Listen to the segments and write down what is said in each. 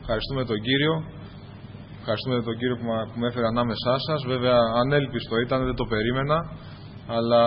Ευχαριστούμε τον Κύριο. Ευχαριστούμε τον Κύριο που με έφερε ανάμεσά σας. Βέβαια, ανέλπιστο ήταν, δεν το περίμενα. Αλλά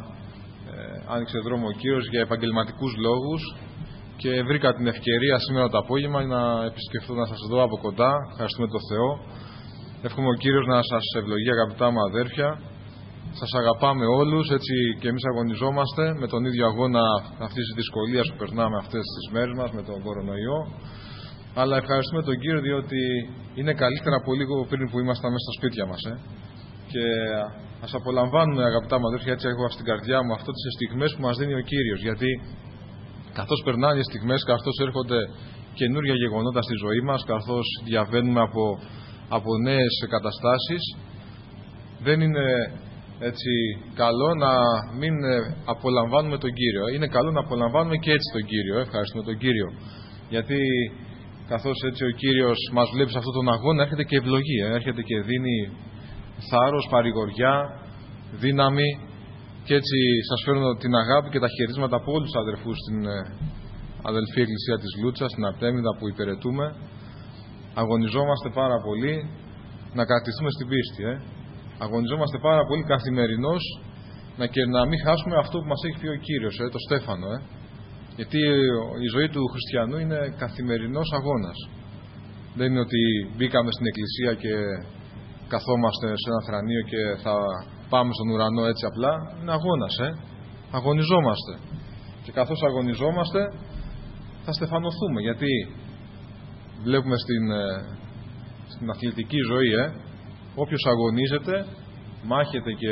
άνοιξε δρόμο ο Κύριος για επαγγελματικούς λόγους. Και βρήκα την ευκαιρία σήμερα το απόγευμα να επισκεφθώ, να σας δω από κοντά. Ευχαριστούμε τον Θεό. Εύχομαι ο Κύριος να σας ευλογεί, αγαπητά μου αδέρφια. Σας αγαπάμε όλους, έτσι και εμείς αγωνιζόμαστε με τον ίδιο αγώνα αυτής της δυσκολίας που περνάμε αυτές τις μέρες μας με τον κορονοϊό. Αλλά ευχαριστούμε τον Κύριο διότι είναι καλύτερα από λίγο πριν που ήμασταν μέσα στα σπίτια μας. Και ας απολαμβάνουμε, αγαπητά μου αδέρφια, έτσι έχω στην καρδιά μου αυτές τις στιγμές που μας δίνει ο Κύριος. Γιατί καθώς περνάνε οι στιγμές, καθώς έρχονται καινούργια γεγονότα στη ζωή μας, καθώς διαβαίνουμε από νέες καταστάσεις, δεν είναι έτσι καλό να μην απολαμβάνουμε τον Κύριο. Είναι καλό να απολαμβάνουμε και έτσι τον Κύριο. Ευχαριστούμε τον Κύριο. Γιατί καθώς έτσι ο Κύριος μας βλέπει σε αυτόν τον αγώνα, έρχεται και ευλογία. Έρχεται και δίνει θάρρος, παρηγοριά, δύναμη. Και έτσι σας φέρνω την αγάπη και τα χαιρετίσματα από όλους τους αδερφούς στην αδελφή Εκκλησία της Λούτσας, στην Αρτέμιδα που υπηρετούμε. Αγωνιζόμαστε πάρα πολύ να κρατηθούμε στην πίστη. Αγωνιζόμαστε πάρα πολύ καθημερινώς και να μην χάσουμε αυτό που μας έχει πει ο Κύριος, το Στέφανο. Γιατί η ζωή του χριστιανού είναι καθημερινός αγώνας. Δεν είναι ότι μπήκαμε στην εκκλησία και καθόμαστε σε ένα θρανείο και θα πάμε στον ουρανό έτσι απλά. Είναι αγώνας. Αγωνιζόμαστε. Και καθώς αγωνιζόμαστε θα στεφανωθούμε. Γιατί βλέπουμε στην αθλητική ζωή όποιος αγωνίζεται, μάχεται και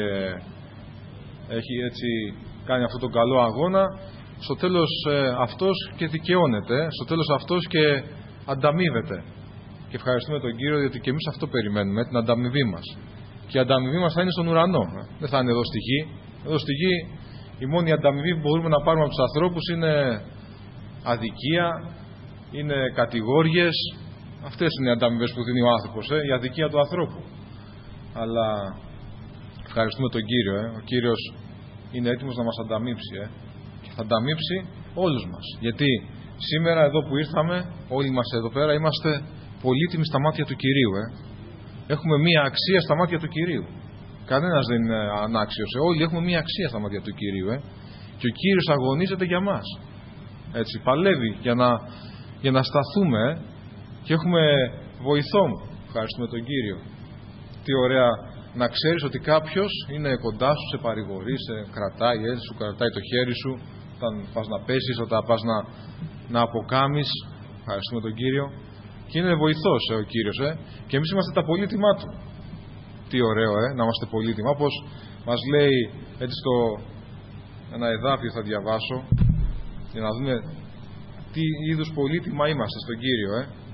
έχει έτσι κάνει αυτόν τον καλό αγώνα, στο τέλος αυτός και δικαιώνεται, στο τέλος αυτός και ανταμείβεται. Και ευχαριστούμε τον Κύριο διότι και εμείς αυτό περιμένουμε, την ανταμοιβή μας. Και η ανταμοιβή μας θα είναι στον ουρανό, δεν θα είναι εδώ στη γη. Εδώ στη γη η μόνη ανταμοιβή που μπορούμε να πάρουμε από τους ανθρώπους είναι αδικία, είναι κατηγόριες. Αυτές είναι οι ανταμοιβές που δίνει ο άνθρωπος, η αδικία του ανθρώπου. Αλλά ευχαριστούμε τον Κύριο. Ο Κύριος είναι έτοιμος να μας ανταμείψει. Και θα ανταμείψει όλους μας. Γιατί σήμερα εδώ που ήρθαμε, όλοι μας εδώ πέρα είμαστε πολύτιμοι στα μάτια του Κυρίου. Έχουμε μία αξία στα μάτια του Κυρίου. Κανένας δεν είναι ανάξιος. Όλοι έχουμε μία αξία στα μάτια του Κυρίου. Και ο Κύριος αγωνίζεται για μας. Έτσι, παλεύει για να σταθούμε. Και έχουμε βοηθό. Ευχαριστούμε τον Κύριο. Τι ωραία να ξέρεις ότι κάποιος είναι κοντά σου, σε παρηγορεί, σε κρατάει, σου κρατάει το χέρι σου όταν πας να πέσεις, όταν πας να αποκάμεις. Ευχαριστούμε τον Κύριο. Και είναι βοηθός ο Κύριος. Και εμείς είμαστε τα πολύτιμά Του. Τι ωραίο να είμαστε πολύτιμα. Όπως μας λέει έτσι ένα εδάφιο θα διαβάσω για να δούμε τι είδους πολύτιμα είμαστε στον Κύριο.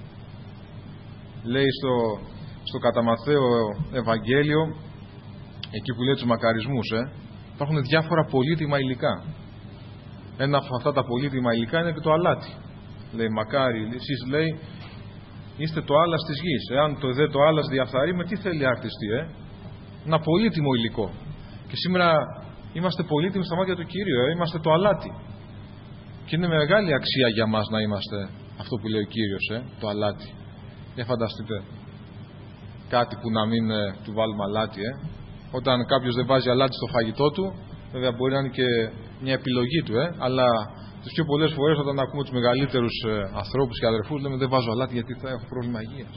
Λέει στο κατά Ματθαίο Ευαγγέλιο, εκεί που λέει τους μακαρισμούς, υπάρχουν διάφορα πολύτιμα υλικά. Ένα από αυτά τα πολύτιμα υλικά είναι και το αλάτι. Λέει, μακάρι, εσείς λέει, είστε το άλας της γης. Εάν το άλας διαφθαρεί, με τι θέλει άρτιστη, ένα πολύτιμο υλικό. Και σήμερα είμαστε πολύτιμοι στα μάτια του Κυρίου, είμαστε το αλάτι. Και είναι μεγάλη αξία για μας να είμαστε αυτό που λέει ο Κύριος, το αλάτι. Για φανταστείτε κάτι που να μην του βάλουμε αλάτι. Όταν κάποιος δεν βάζει αλάτι στο φαγητό του, βέβαια μπορεί να είναι και μια επιλογή του, αλλά τις πιο πολλές φορές όταν ακούμε τους μεγαλύτερους ανθρώπους και αδερφούς λέμε δεν βάζω αλάτι γιατί θα έχω πρόβλημα υγείας.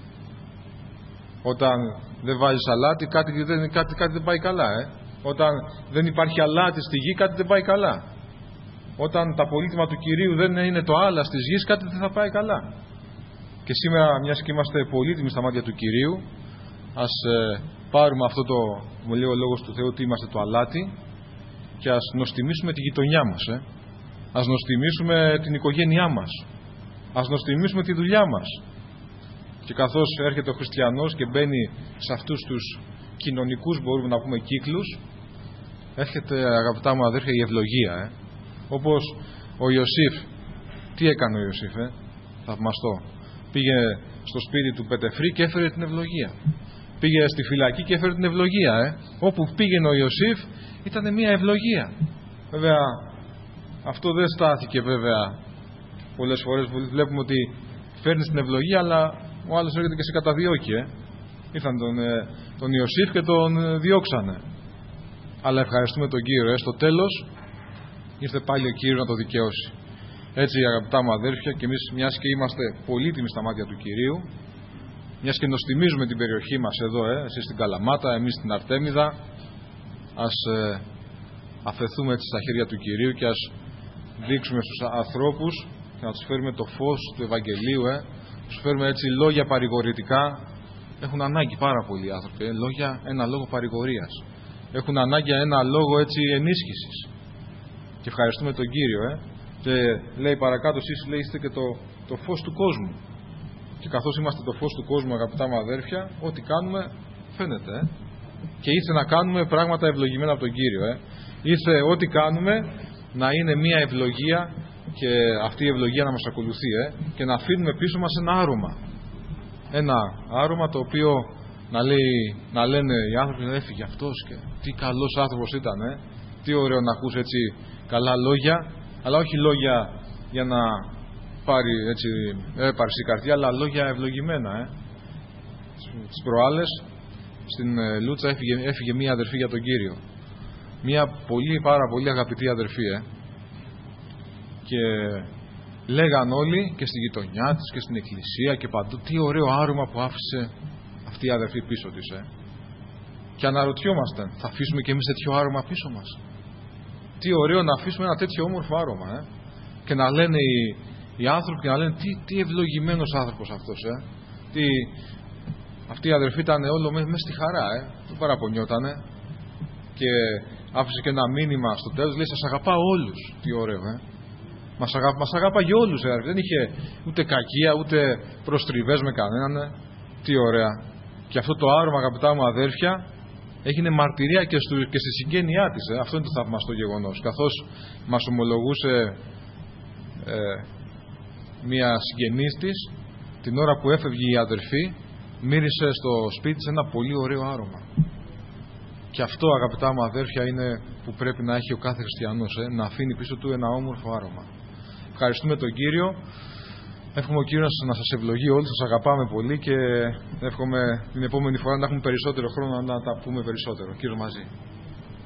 Όταν δεν βάζεις αλάτι κάτι δεν πάει καλά. Όταν δεν υπάρχει αλάτι στη γη κάτι δεν πάει καλά. Όταν τα πολύτιμα του Κυρίου δεν είναι το άλας της γης κάτι δεν θα πάει καλά. Και σήμερα, μιας και είμαστε πολύτιμοι στα μάτια του Κυρίου, ας πάρουμε αυτό το, μου λέει ο Λόγος του Θεού, ότι είμαστε το αλάτι και ας νοστιμήσουμε τη γειτονιά μας. Ας νοστιμήσουμε την οικογένειά μας. Ας νοστιμήσουμε τη δουλειά μας. Και καθώς έρχεται ο χριστιανός και μπαίνει σε αυτούς τους κοινωνικούς, μπορούμε να πούμε, κύκλους, έρχεται, αγαπητά μου αδέρφια, η ευλογία. Όπως ο Ιωσήφ. Τι έκανε ο Ιωσήφ, θαυμαστό. Πήγε στο σπίτι του Πετεφρή και έφερε την ευλογία. Πήγε στη φυλακή και έφερε την ευλογία. Όπου πήγαινε ο Ιωσήφ ήταν μια ευλογία. Βέβαια αυτό δεν στάθηκε, βέβαια πολλές φορές βλέπουμε ότι φέρνει την ευλογία, αλλά ο άλλος έρχεται και σε καταδιώκει. Ήρθαν τον Ιωσήφ και τον διώξανε. Αλλά ευχαριστούμε τον Κύριο. Στο τέλος ήρθε πάλι ο Κύριος να το δικαιώσει. Έτσι, αγαπητά μου αδέρφια, και εμείς, μιας και είμαστε πολύτιμοι στα μάτια του Κυρίου, μιας και νοστιμίζουμε την περιοχή μας εδώ, εσείς στην Καλαμάτα, εμείς στην Αρτέμιδα, ας αφαιθούμε έτσι στα χέρια του Κυρίου και ας δείξουμε στους ανθρώπους και να τους φέρουμε το φως του Ευαγγελίου, τους φέρουμε έτσι λόγια παρηγορητικά. Έχουν ανάγκη πάρα πολλοί άνθρωποι, ένα λόγο παρηγορίας. Έχουν ανάγκη ένα λόγο έτσι ενίσχυσης. Και ευχαριστούμε τον Κύριο, Και λέει παρακάτω, εσείς λέει, είστε και το φως του κόσμου. Και καθώς είμαστε το φως του κόσμου, αγαπητά μου αδέρφια, ό,τι κάνουμε φαίνεται. Και ήρθε να κάνουμε πράγματα ευλογημένα από τον Κύριο. Ήρθε ό,τι κάνουμε να είναι μια ευλογία και αυτή η ευλογία να μας ακολουθεί. Και να αφήνουμε πίσω μας ένα άρωμα. Ένα άρωμα το οποίο να λένε οι άνθρωποι, έφυγε αυτός και τι καλός άνθρωπος ήταν. Τι ωραίο να ακούς έτσι καλά λόγια, αλλά όχι λόγια για να πάρει έτσι έπαρση η καρδιά, αλλά λόγια ευλογημένα. Τις προάλλες στην Λούτσα έφυγε μία αδερφή για τον Κύριο. Μία πάρα πολύ αγαπητή αδερφή. Και λέγαν όλοι και στη γειτονιά της και στην εκκλησία και παντού τι ωραίο άρωμα που άφησε αυτή η αδερφή πίσω της. Και αναρωτιόμαστε, θα αφήσουμε και εμείς τέτοιο άρωμα πίσω μας? Τι ωραίο να αφήσουμε ένα τέτοιο όμορφο άρωμα. Και να λένε οι άνθρωποι, και να λένε τι ευλογημένος άνθρωπος αυτός. Αυτή η αδερφή ήταν όλο μέσα στη χαρά. Δεν παραπονιότανε. Και άφησε και ένα μήνυμα στο τέλος, λέει, σας αγαπάω όλους. Τι ωραίο. Μας αγάπαγε όλους. Δεν είχε ούτε κακία, ούτε προστριβές με κανέναν. Τι ωραία. Και αυτό το άρωμα, αγαπητά μου αδέρφια, έγινε μαρτυρία και στη συγγένειά της. Αυτό είναι το θαυμαστό γεγονός. Καθώς μας ομολογούσε μία συγγενής της, την ώρα που έφευγε η αδερφή, μύρισε στο σπίτι της ένα πολύ ωραίο άρωμα. Και αυτό, αγαπητά μου αδέρφια, είναι που πρέπει να έχει ο κάθε χριστιανός, να αφήνει πίσω του ένα όμορφο άρωμα. Ευχαριστούμε τον Κύριο. Εύχομαι ο Κύριος να σας ευλογεί όλους, σας αγαπάμε πολύ και εύχομαι την επόμενη φορά να έχουμε περισσότερο χρόνο να τα πούμε περισσότερο. Κύριος μαζί.